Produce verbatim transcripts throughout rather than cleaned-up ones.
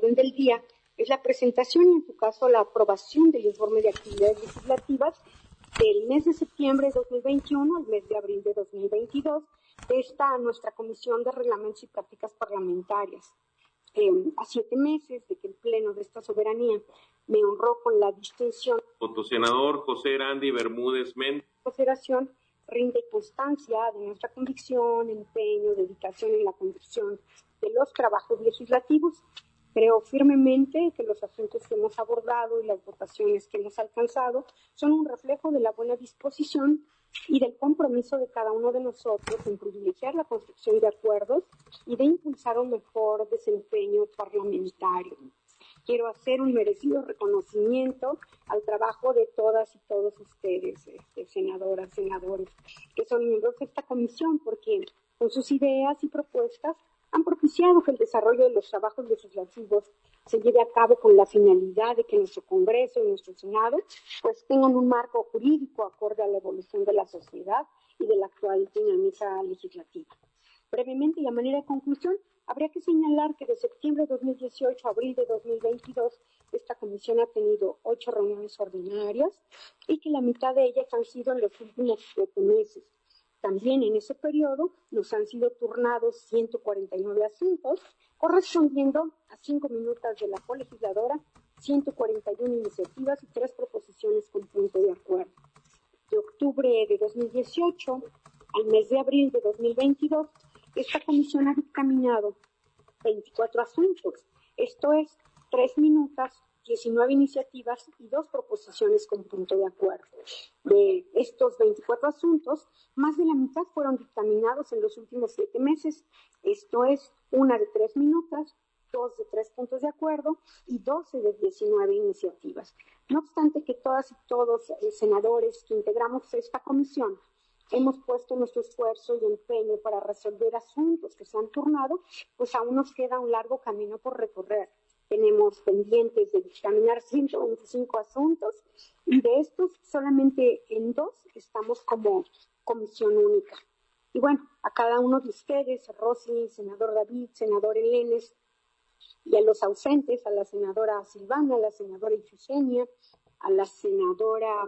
orden del día es la presentación y, en su caso, la aprobación del informe de actividades legislativas del mes de septiembre de dos mil veintiuno al mes de abril de dos mil veintidós de esta nuestra Comisión de Reglamentos y Prácticas Parlamentarias. Eh, a siete meses de que el Pleno de esta soberanía me honró con la distinción. Voto senador José Erandy Bermúdez Méndez. Consideración rinde constancia de nuestra convicción, empeño, dedicación en la conducción de los trabajos legislativos. Creo firmemente que los asuntos que hemos abordado y las votaciones que hemos alcanzado son un reflejo de la buena disposición y del compromiso de cada uno de nosotros en privilegiar la construcción de acuerdos y de impulsar un mejor desempeño parlamentario. Quiero hacer un merecido reconocimiento al trabajo de todas y todos ustedes, este, senadoras, senadores, que son miembros de esta comisión, porque con sus ideas y propuestas han propiciado que el desarrollo de los trabajos legislativos se lleve a cabo con la finalidad de que nuestro Congreso y nuestro Senado pues tengan un marco jurídico acorde a la evolución de la sociedad y de la actual dinámica legislativa. Brevemente y a manera de conclusión, habría que señalar que de septiembre de dos mil dieciocho a abril de dos mil veintidós esta comisión ha tenido ocho reuniones ordinarias y que la mitad de ellas han sido en los últimos siete meses. También en ese periodo nos han sido turnados ciento cuarenta y nueve asuntos, correspondiendo a cinco minutos de la colegisladora, ciento cuarenta y una iniciativas y tres proposiciones con punto de acuerdo. De octubre de dos mil dieciocho al mes de abril de dos mil veintidós, esta comisión ha dictaminado veinticuatro asuntos, esto es, tres minutos, diecinueve iniciativas y dos proposiciones con punto de acuerdo. De estos veinticuatro asuntos, más de la mitad fueron dictaminados en los últimos siete meses, esto es, una de tres minutos, dos de tres puntos de acuerdo y doce de diecinueve iniciativas. No obstante que todas y todos los eh, senadores que integramos esta comisión hemos puesto nuestro esfuerzo y empeño para resolver asuntos que se han turnado, pues aún nos queda un largo camino por recorrer. Tenemos pendientes de dictaminar ciento veinticinco asuntos y de estos solamente en dos estamos como comisión única. Y bueno, a cada uno de ustedes, Rosy, senador David, senador Elenes, y a los ausentes, a la senadora Silvana, a la senadora Ifigenia, a la senadora...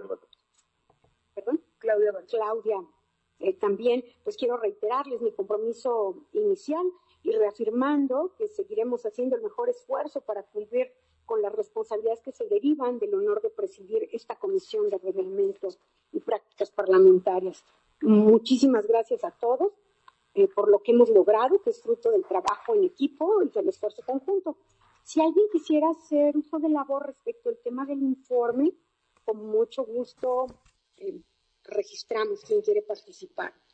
Perdón, Claudia. Claudia. Eh, también, pues quiero reiterarles mi compromiso inicial y reafirmando que seguiremos haciendo el mejor esfuerzo para cumplir con las responsabilidades que se derivan del honor de presidir esta Comisión de Reglamentos y Prácticas Parlamentarias. Muchísimas gracias a todos eh, por lo que hemos logrado, que es fruto del trabajo en equipo y del esfuerzo conjunto. Si alguien quisiera hacer uso de la voz respecto al tema del informe, con mucho gusto eh, registramos quién quiere participar.